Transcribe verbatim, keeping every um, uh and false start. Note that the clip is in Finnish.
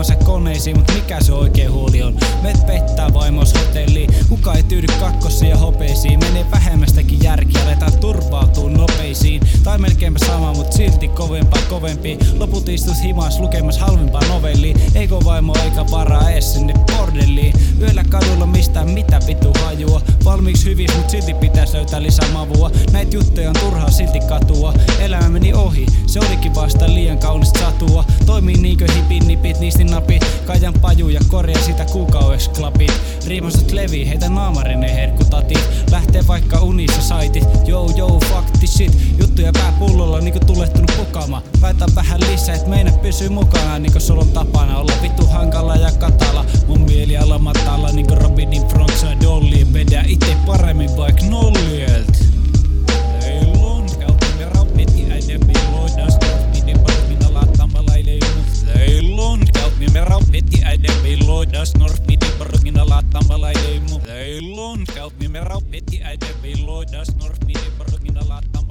aikansa koneisiin, mut mikä se oikein huoli on? Met pettää vaimos hotelliin, kuka ei tyydy kakkosiin ja hopeisiin. Menee vähemmästäkin järkiä, aletaan turvautuu nopeisiin. Tai melkeinpä sama, mut silti kovempaa kovempi. Loput istut himas lukemas halvempaa novellia. Eikö vaimo eikä varaa ees sinne bordelliin. Yöllä kadulla mistään mitä vitu hajua. Valmiiksi hyvis, mut silti pitäis löytää lisää mavua. Näit juttuja on turhaa silti katua. Elämä meni ohi, se olikin vasta liian kaunista satua. Toimii niinkö hipin nipit, niistin napit. Kaijan paju ja korjaa sitä kuukaudeksi klapit. Riimastot levii, heitä naamarinen herkkutatit. Lähtee vaikka unissa saitit. Yo yo fuck this shit. Juttuja pää pullolla niinku tulehtunut pukama. Väitä vähän lisää, et meinä pysyy mukana niinku sulla on tapana olla vittu hankala ja katala. Mun mieliala matala niinku Robinin Frontsa Dolly. Vedä ite paremmin vaik nollielt. Ei lonkaut me raupeti äidemmin loidas norfminen parmina laattamalla ei leimu. Ei lonkaut me raupeti äidemmin loidas norfminen parmina laattamalla ei leimu. Ei lonkaut me raupeti äidemmin loidas norfminen parmina laattamalla.